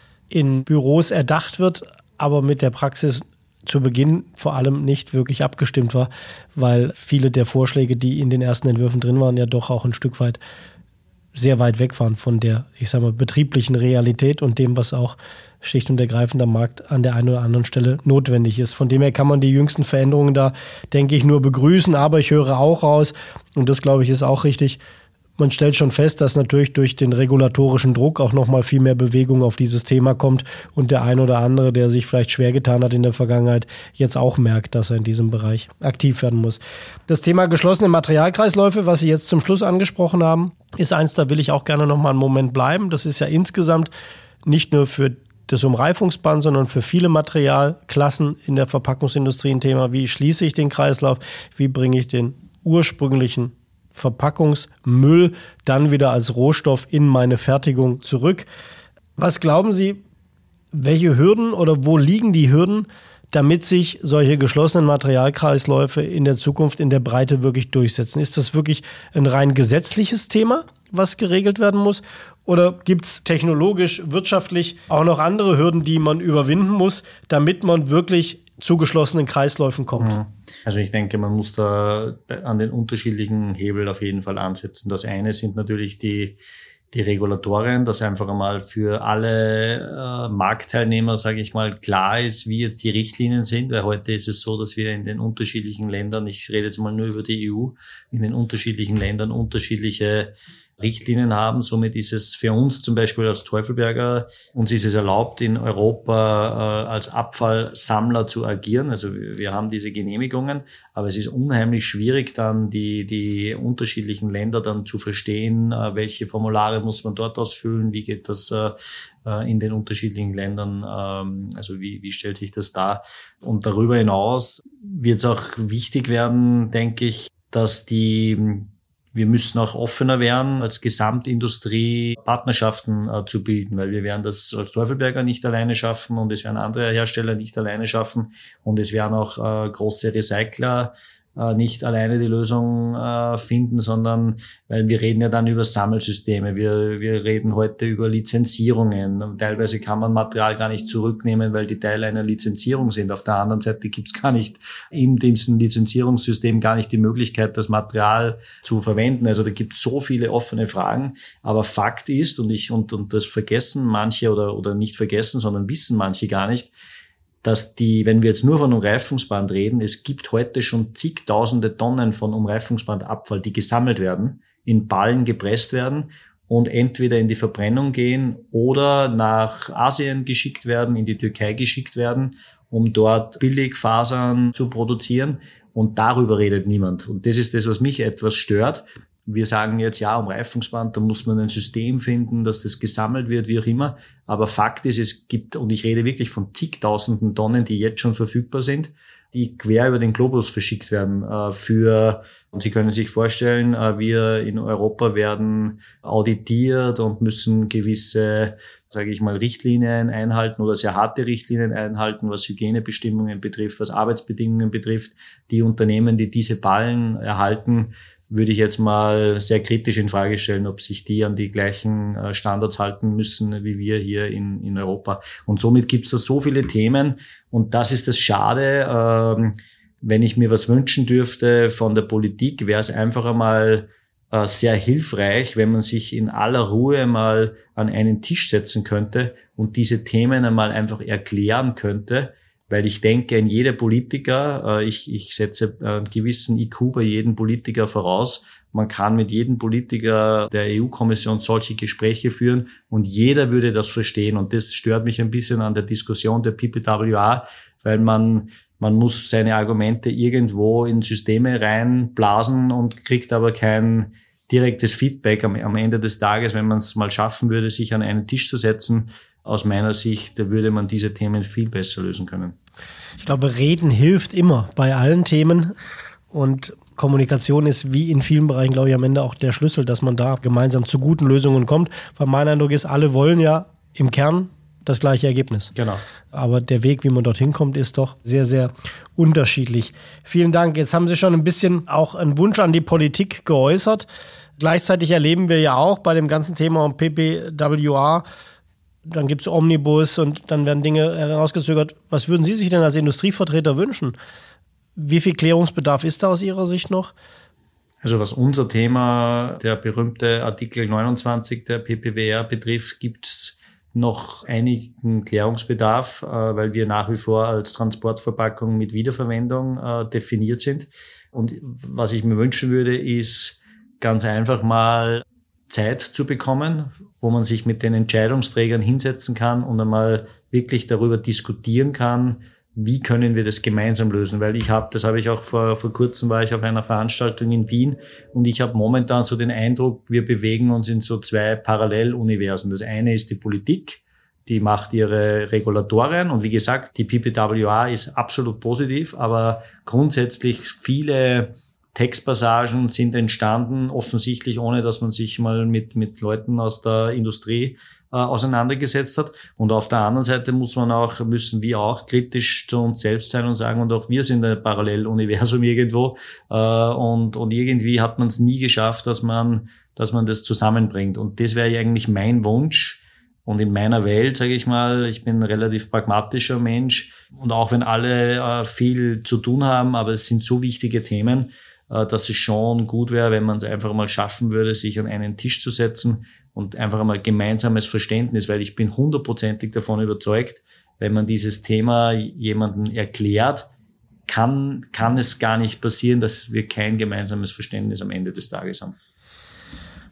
in Büros erdacht wird, aber mit der Praxis zu Beginn vor allem nicht wirklich abgestimmt war, weil viele der Vorschläge, die in den ersten Entwürfen drin waren, ja doch auch ein Stück weit sehr weit weg waren von der, ich sag mal, betrieblichen Realität und dem, was auch schlicht und ergreifend am Markt an der einen oder anderen Stelle notwendig ist. Von dem her kann man die jüngsten Veränderungen da, denke ich, nur begrüßen, aber ich höre auch raus, und das, glaube ich, ist auch richtig, man stellt schon fest, dass natürlich durch den regulatorischen Druck auch nochmal viel mehr Bewegung auf dieses Thema kommt und der ein oder andere, der sich vielleicht schwer getan hat in der Vergangenheit, jetzt auch merkt, dass er in diesem Bereich aktiv werden muss. Das Thema geschlossene Materialkreisläufe, was Sie jetzt zum Schluss angesprochen haben, ist eins, da will ich auch gerne nochmal einen Moment bleiben. Das ist ja insgesamt nicht nur für das Umreifungsband, sondern für viele Materialklassen in der Verpackungsindustrie ein Thema. Wie schließe ich den Kreislauf? Wie bringe ich den ursprünglichen Verpackungsmüll dann wieder als Rohstoff in meine Fertigung zurück? Was glauben Sie, welche Hürden oder wo liegen die Hürden, damit sich solche geschlossenen Materialkreisläufe in der Zukunft in der Breite wirklich durchsetzen? Ist das wirklich ein rein gesetzliches Thema, was geregelt werden muss? Oder gibt es technologisch, wirtschaftlich auch noch andere Hürden, die man überwinden muss, damit man wirklich zu geschlossenen Kreisläufen kommt? Also ich denke, man muss da an den unterschiedlichen Hebel auf jeden Fall ansetzen. Das eine sind natürlich die die Regulatorien, dass einfach einmal für alle äh, Marktteilnehmer, sage ich mal, klar ist, wie jetzt die Richtlinien sind, weil heute ist es so, dass wir in den unterschiedlichen Ländern, ich rede jetzt mal nur über die E U, in den unterschiedlichen Ländern unterschiedliche Richtlinien haben. Somit ist es für uns zum Beispiel als Teufelberger, uns ist es erlaubt, in Europa äh, als Abfallsammler zu agieren. Also wir haben diese Genehmigungen, aber es ist unheimlich schwierig, dann die, die unterschiedlichen Länder dann zu verstehen, äh, welche Formulare muss man dort ausfüllen, wie geht das äh, in den unterschiedlichen Ländern, ähm, also wie, wie stellt sich das dar? Und darüber hinaus wird es auch wichtig werden, denke ich, dass die Wir müssen auch offener werden, als Gesamtindustrie Partnerschaften äh, zu bilden, weil wir werden das als Teufelberger nicht alleine schaffen und es werden andere Hersteller nicht alleine schaffen und es werden auch äh, große Recycler äh, nicht alleine die Lösung äh, finden, sondern weil wir reden ja dann über Sammelsysteme, wir wir reden heute über Lizenzierungen. Teilweise kann man Material gar nicht zurücknehmen, weil die Teile einer Lizenzierung sind. Auf der anderen Seite gibt es gar nicht in diesem Lizenzierungssystem gar nicht die Möglichkeit, das Material zu verwenden. Also da gibt es so viele offene Fragen. Aber Fakt ist, und ich und und das vergessen manche oder oder nicht vergessen, sondern wissen manche gar nicht, dass die, wenn wir jetzt nur von Umreifungsband reden, es gibt heute schon zigtausende Tonnen von Umreifungsbandabfall, die gesammelt werden, in Ballen gepresst werden und entweder in die Verbrennung gehen oder nach Asien geschickt werden, in die Türkei geschickt werden, um dort Billigfasern zu produzieren. Und darüber redet niemand. Und das ist das, was mich etwas stört. Wir sagen jetzt, ja, Umreifungsband, da muss man ein System finden, dass das gesammelt wird, wie auch immer. Aber Fakt ist, es gibt, und ich rede wirklich von zigtausenden Tonnen, die jetzt schon verfügbar sind, die quer über den Globus verschickt werden äh, für, und Sie können sich vorstellen, äh, wir in Europa werden auditiert und müssen gewisse, sage ich mal, Richtlinien einhalten oder sehr harte Richtlinien einhalten, was Hygienebestimmungen betrifft, was Arbeitsbedingungen betrifft. Die Unternehmen, die diese Ballen erhalten, würde ich jetzt mal sehr kritisch in Frage stellen, ob sich die an die gleichen Standards halten müssen wie wir hier in, in Europa. Und somit gibt es da so viele Themen. Und das ist das Schade. Ähm, wenn ich mir was wünschen dürfte von der Politik, wäre es einfach einmal äh, sehr hilfreich, wenn man sich in aller Ruhe mal an einen Tisch setzen könnte und diese Themen einmal einfach erklären könnte. Weil ich denke, in jeder Politiker, äh, ich, ich setze einen gewissen I Q bei jedem Politiker voraus. Man kann mit jedem Politiker der E U-Kommission solche Gespräche führen und jeder würde das verstehen. Und das stört mich ein bisschen an der Diskussion der P P W A, weil man man muss seine Argumente irgendwo in Systeme reinblasen und kriegt aber kein direktes Feedback am, am Ende des Tages, wenn man es mal schaffen würde, sich an einen Tisch zu setzen. Aus meiner Sicht würde man diese Themen viel besser lösen können. Ich glaube, Reden hilft immer bei allen Themen und Kommunikation ist wie in vielen Bereichen, glaube ich, am Ende auch der Schlüssel, dass man da gemeinsam zu guten Lösungen kommt. Weil mein Eindruck ist, alle wollen ja im Kern das gleiche Ergebnis. Genau. Aber der Weg, wie man dorthin kommt, ist doch sehr, sehr unterschiedlich. Vielen Dank. Jetzt haben Sie schon ein bisschen auch einen Wunsch an die Politik geäußert. Gleichzeitig erleben wir ja auch bei dem ganzen Thema um P P W A, dann gibt es Omnibus und dann werden Dinge herausgezögert. Was würden Sie sich denn als Industrievertreter wünschen? Wie viel Klärungsbedarf ist da aus Ihrer Sicht noch? Also was unser Thema, der berühmte Artikel neunundzwanzig der P P W R betrifft, gibt es noch einigen Klärungsbedarf, weil wir nach wie vor als Transportverpackung mit Wiederverwendung definiert sind. Und was ich mir wünschen würde, ist ganz einfach mal Zeit zu bekommen, wo man sich mit den Entscheidungsträgern hinsetzen kann und einmal wirklich darüber diskutieren kann, wie können wir das gemeinsam lösen. Weil ich habe, das habe ich auch vor, vor kurzem war ich auf einer Veranstaltung in Wien und ich habe momentan so den Eindruck, wir bewegen uns in so zwei Paralleluniversen. Das eine ist die Politik, die macht ihre Regulatorien und wie gesagt, die P P W A ist absolut positiv, aber grundsätzlich viele Textpassagen sind entstanden, offensichtlich ohne, dass man sich mal mit mit Leuten aus der Industrie äh, auseinandergesetzt hat. Und auf der anderen Seite muss man auch, müssen wir auch kritisch zu uns selbst sein und sagen, und auch wir sind ein Paralleluniversum irgendwo. Äh, und und irgendwie hat man es nie geschafft, dass man dass man das zusammenbringt. Und das wäre eigentlich mein Wunsch. Und in meiner Welt, sage ich mal, ich bin ein relativ pragmatischer Mensch. Und auch wenn alle äh, viel zu tun haben, aber es sind so wichtige Themen, dass es schon gut wäre, wenn man es einfach mal schaffen würde, sich an einen Tisch zu setzen und einfach einmal gemeinsames Verständnis, weil ich bin hundertprozentig davon überzeugt, wenn man dieses Thema jemandem erklärt, kann, kann es gar nicht passieren, dass wir kein gemeinsames Verständnis am Ende des Tages haben.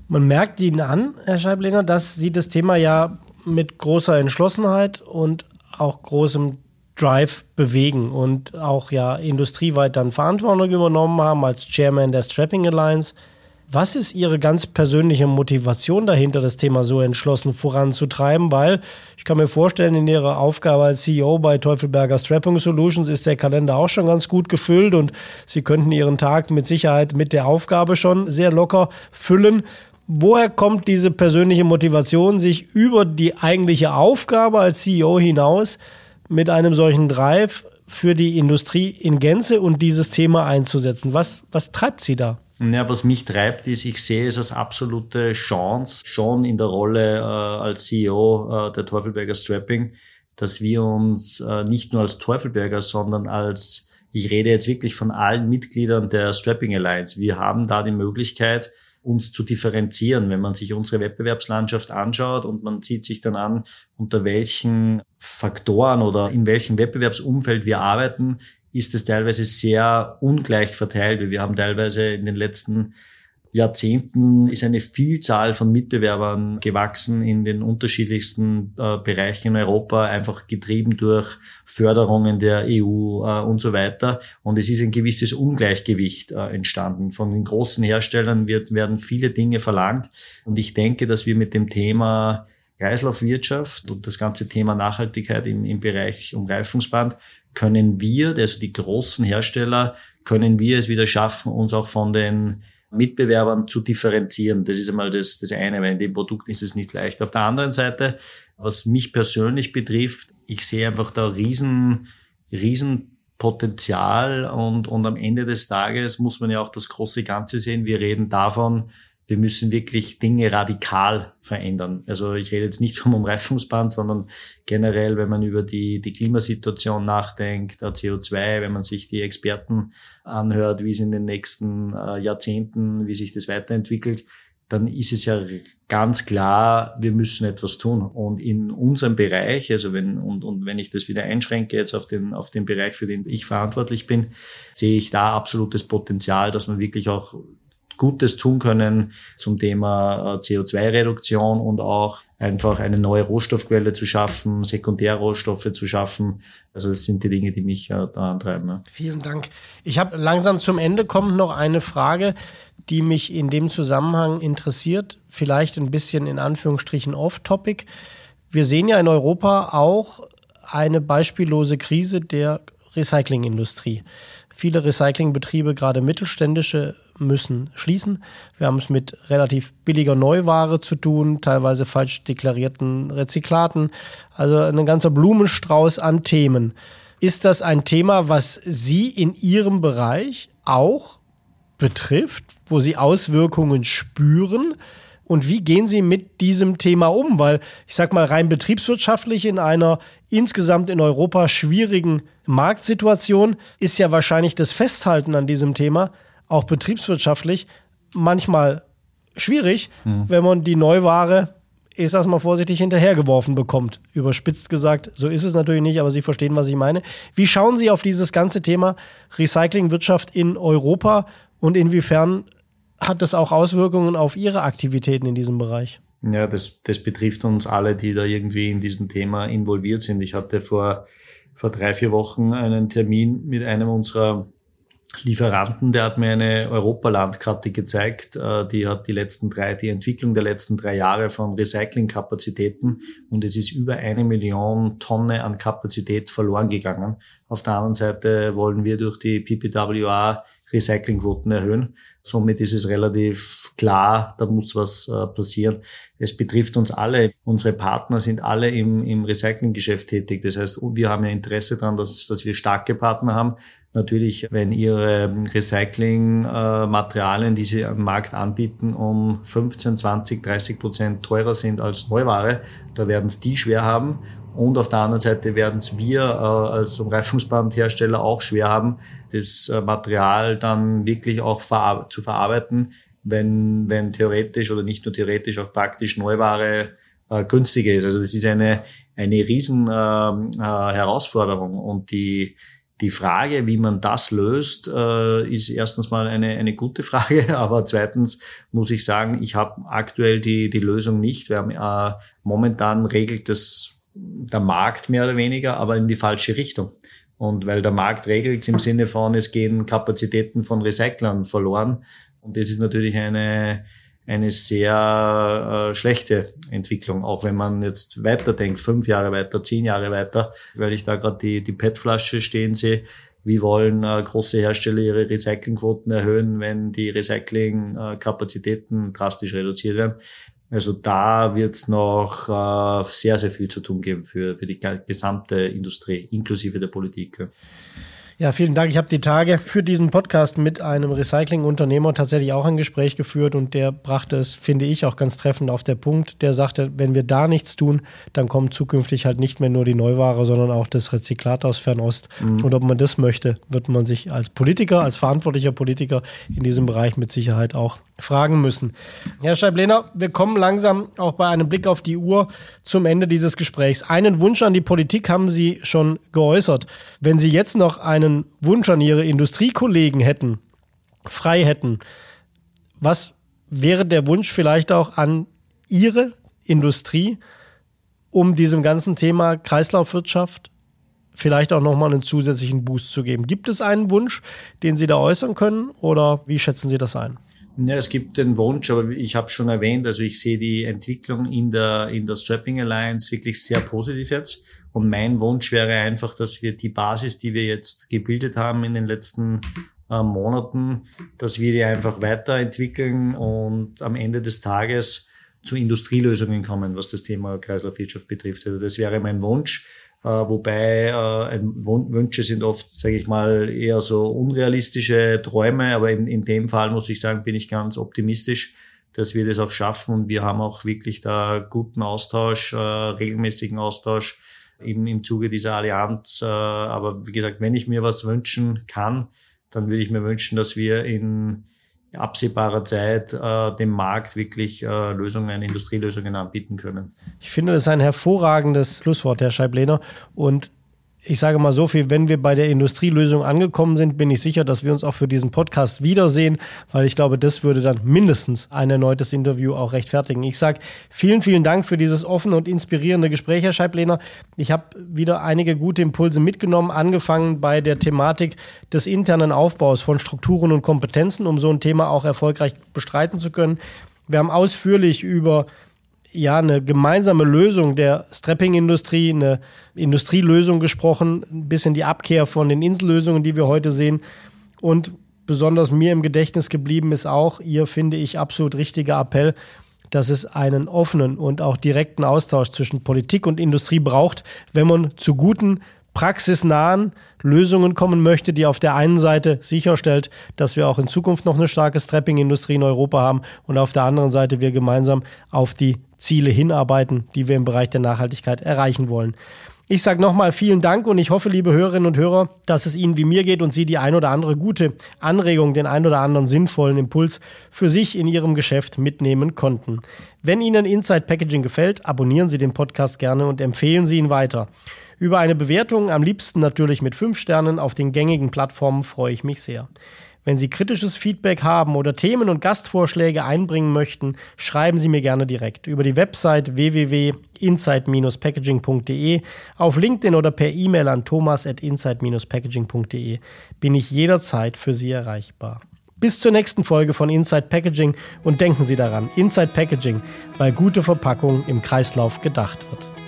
Man merkt Ihnen an, Herr Scheiblener, dass Sie das Thema ja mit großer Entschlossenheit und auch großem Drive bewegen und auch ja industrieweit dann Verantwortung übernommen haben als Chairman der Strapping Alliance. Was ist Ihre ganz persönliche Motivation dahinter, das Thema so entschlossen voranzutreiben? Weil ich kann mir vorstellen, in Ihrer Aufgabe als C E O bei Teufelberger Strapping Solutions ist der Kalender auch schon ganz gut gefüllt und Sie könnten Ihren Tag mit Sicherheit mit der Aufgabe schon sehr locker füllen. Woher kommt diese persönliche Motivation, sich über die eigentliche Aufgabe als C E O hinaus mit einem solchen Drive für die Industrie in Gänze und dieses Thema einzusetzen? Was, was treibt Sie da? Ja, was mich treibt, ist, ich sehe es als absolute Chance, schon in der Rolle äh, als C E O äh, der Teufelberger Strapping, dass wir uns äh, nicht nur als Teufelberger, sondern als, ich rede jetzt wirklich von allen Mitgliedern der Strapping Alliance, wir haben da die Möglichkeit, uns zu differenzieren, wenn man sich unsere Wettbewerbslandschaft anschaut und man sieht sich dann an, unter welchen Faktoren oder in welchem Wettbewerbsumfeld wir arbeiten, ist es teilweise sehr ungleich verteilt. Wir haben teilweise in den letzten Jahrzehnten ist eine Vielzahl von Mitbewerbern gewachsen in den unterschiedlichsten äh, Bereichen in Europa, einfach getrieben durch Förderungen der E U äh, und so weiter. Und es ist ein gewisses Ungleichgewicht äh, entstanden. Von den großen Herstellern wird, werden viele Dinge verlangt. Und ich denke, dass wir mit dem Thema Kreislaufwirtschaft und das ganze Thema Nachhaltigkeit im, im Bereich Umreifungsband können wir, also die großen Hersteller, können wir es wieder schaffen, uns auch von den Mitbewerbern zu differenzieren. Das ist einmal das, das eine, weil in dem Produkt ist es nicht leicht. Auf der anderen Seite, was mich persönlich betrifft, ich sehe einfach da riesen, riesen Potenzial und, und am Ende des Tages muss man ja auch das große Ganze sehen. Wir reden davon, wir müssen wirklich Dinge radikal verändern. Also ich rede jetzt nicht vom Umreifungsband, sondern generell, wenn man über die, die Klimasituation nachdenkt, C O zwei, wenn man sich die Experten anhört, wie es in den nächsten äh, Jahrzehnten, wie sich das weiterentwickelt, dann ist es ja ganz klar, wir müssen etwas tun. Und in unserem Bereich, also wenn, und, und wenn ich das wieder einschränke jetzt auf den, auf den Bereich, für den ich verantwortlich bin, sehe ich da absolutes Potenzial, dass man wirklich auch Gutes tun können zum Thema C O zwei Reduktion und auch einfach eine neue Rohstoffquelle zu schaffen, Sekundärrohstoffe zu schaffen. Also das sind die Dinge, die mich da antreiben. Ja. Vielen Dank. Ich habe langsam zum Ende kommt noch eine Frage, die mich in dem Zusammenhang interessiert. Vielleicht ein bisschen in Anführungsstrichen off-topic. Wir sehen ja in Europa auch eine beispiellose Krise der Recyclingindustrie. Viele Recyclingbetriebe, gerade mittelständische, müssen schließen. Wir haben es mit relativ billiger Neuware zu tun, teilweise falsch deklarierten Rezyklaten. Also ein ganzer Blumenstrauß an Themen. Ist das ein Thema, was Sie in Ihrem Bereich auch betrifft, wo Sie Auswirkungen spüren? Und wie gehen Sie mit diesem Thema um? Weil ich sag mal rein betriebswirtschaftlich in einer insgesamt in Europa schwierigen Marktsituation ist ja wahrscheinlich das Festhalten an diesem Thema auch betriebswirtschaftlich manchmal schwierig, mhm. wenn man die Neuware, ich sag's mal vorsichtig, hinterhergeworfen bekommt. Überspitzt gesagt, so ist es natürlich nicht, aber Sie verstehen, was ich meine. Wie schauen Sie auf dieses ganze Thema Recyclingwirtschaft in Europa und inwiefern hat das auch Auswirkungen auf Ihre Aktivitäten in diesem Bereich? Ja, das, das betrifft uns alle, die da irgendwie in diesem Thema involviert sind. Ich hatte vor, vor drei, vier Wochen einen Termin mit einem unserer Lieferanten, der hat mir eine Europalandkarte gezeigt, die hat die letzten drei, die Entwicklung der letzten drei Jahre von Recyclingkapazitäten und es ist über eine Million Tonne an Kapazität verloren gegangen. Auf der anderen Seite wollen wir durch die P P W A Recyclingquoten erhöhen. Somit ist es relativ klar, da muss was äh, passieren. Es betrifft uns alle. Unsere Partner sind alle im, im Recyclinggeschäft tätig. Das heißt, wir haben ja Interesse daran, dass, dass wir starke Partner haben. Natürlich, wenn ihre Recyclingmaterialien, äh, die sie am Markt anbieten, um fünfzehn, zwanzig, dreißig Prozent teurer sind als Neuware, da werden es die schwer haben. Und auf der anderen Seite werden es wir äh, als Umreifungsbandhersteller auch schwer haben, das äh, Material dann wirklich auch verar- zu verarbeiten, wenn, wenn theoretisch oder nicht nur theoretisch, auch praktisch Neuware äh, günstiger ist. Also das ist eine, eine riesen äh, äh, Herausforderung und die Die Frage, wie man das löst, ist erstens mal eine, eine gute Frage, aber zweitens muss ich sagen, ich habe aktuell die, die Lösung nicht. Wir haben äh, momentan regelt das der Markt mehr oder weniger, aber in die falsche Richtung. Und weil der Markt regelt im Sinne von, es gehen Kapazitäten von Recyclern verloren. Und das ist natürlich eine, eine sehr äh, schlechte Entwicklung, auch wenn man jetzt weiterdenkt, fünf Jahre weiter, zehn Jahre weiter, weil ich da gerade die, die P E T-Flasche stehen sehe. Wie wollen äh, große Hersteller ihre Recyclingquoten erhöhen, wenn die Recyclingkapazitäten drastisch reduziert werden? Also da wird es noch äh, sehr, sehr viel zu tun geben für, für die gesamte Industrie, inklusive der Politik. Ja, vielen Dank. Ich habe die Tage für diesen Podcast mit einem Recyclingunternehmer tatsächlich auch ein Gespräch geführt und der brachte es, finde ich, auch ganz treffend auf den Punkt. Der sagte, wenn wir da nichts tun, dann kommt zukünftig halt nicht mehr nur die Neuware, sondern auch das Rezyklat aus Fernost. Mhm. Und ob man das möchte, wird man sich als Politiker, als verantwortlicher Politiker in diesem Bereich mit Sicherheit auch fragen müssen. Herr Scheib-Lehner, wir kommen langsam auch bei einem Blick auf die Uhr zum Ende dieses Gesprächs. Einen Wunsch an die Politik haben Sie schon geäußert. Wenn Sie jetzt noch einen Wunsch an Ihre Industriekollegen hätten, frei hätten, was wäre der Wunsch vielleicht auch an Ihre Industrie, um diesem ganzen Thema Kreislaufwirtschaft vielleicht auch nochmal einen zusätzlichen Boost zu geben? Gibt es einen Wunsch, den Sie da äußern können oder wie schätzen Sie das ein? Ja, es gibt den Wunsch, aber ich habe schon erwähnt, also ich sehe die Entwicklung in der in der Strapping Alliance wirklich sehr positiv jetzt. Und mein Wunsch wäre einfach, dass wir die Basis, die wir jetzt gebildet haben in den letzten äh, Monaten, dass wir die einfach weiterentwickeln und am Ende des Tages zu Industrielösungen kommen, was das Thema Kreislaufwirtschaft betrifft. Also das wäre mein Wunsch. Äh, wobei äh, Wünsche sind oft, sage ich mal, eher so unrealistische Träume, aber in, in dem Fall muss ich sagen, bin ich ganz optimistisch, dass wir das auch schaffen und wir haben auch wirklich da guten Austausch, äh, regelmäßigen Austausch im, im Zuge dieser Allianz. Äh, aber wie gesagt, wenn ich mir was wünschen kann, dann würde ich mir wünschen, dass wir in absehbarer Zeit äh, dem Markt wirklich äh, Lösungen, Industrielösungen anbieten können. Ich finde, das ist ein hervorragendes Schlusswort, Herr Scheib-Lehner. Und ich sage mal so viel, wenn wir bei der Industrielösung angekommen sind, bin ich sicher, dass wir uns auch für diesen Podcast wiedersehen, weil ich glaube, das würde dann mindestens ein erneutes Interview auch rechtfertigen. Ich sage vielen, vielen Dank für dieses offene und inspirierende Gespräch, Herr Scheib-Lehner. Ich habe wieder einige gute Impulse mitgenommen, angefangen bei der Thematik des internen Aufbaus von Strukturen und Kompetenzen, um so ein Thema auch erfolgreich bestreiten zu können. Wir haben ausführlich über ja, eine gemeinsame Lösung der Strapping-Industrie, eine Industrielösung gesprochen, ein bisschen die Abkehr von den Insellösungen, die wir heute sehen. Und besonders mir im Gedächtnis geblieben ist auch Ihr, finde ich, absolut richtiger Appell, dass es einen offenen und auch direkten Austausch zwischen Politik und Industrie braucht, wenn man zu guten, praxisnahen Lösungen kommen möchte, die auf der einen Seite sicherstellt, dass wir auch in Zukunft noch eine starke Strapping-Industrie in Europa haben und auf der anderen Seite wir gemeinsam auf die Ziele hinarbeiten, die wir im Bereich der Nachhaltigkeit erreichen wollen. Ich sage nochmal vielen Dank und ich hoffe, liebe Hörerinnen und Hörer, dass es Ihnen wie mir geht und Sie die ein oder andere gute Anregung, den ein oder anderen sinnvollen Impuls für sich in Ihrem Geschäft mitnehmen konnten. Wenn Ihnen Inside Packaging gefällt, abonnieren Sie den Podcast gerne und empfehlen Sie ihn weiter. Über eine Bewertung, am liebsten natürlich mit fünf Sternen auf den gängigen Plattformen, freue ich mich sehr. Wenn Sie kritisches Feedback haben oder Themen und Gastvorschläge einbringen möchten, schreiben Sie mir gerne direkt über die Website w w w punkt inside dash packaging punkt d e, auf LinkedIn oder per E-Mail an thomas at inside dash packaging punkt d e bin ich jederzeit für Sie erreichbar. Bis zur nächsten Folge von Inside Packaging und denken Sie daran, Inside Packaging, weil gute Verpackung im Kreislauf gedacht wird.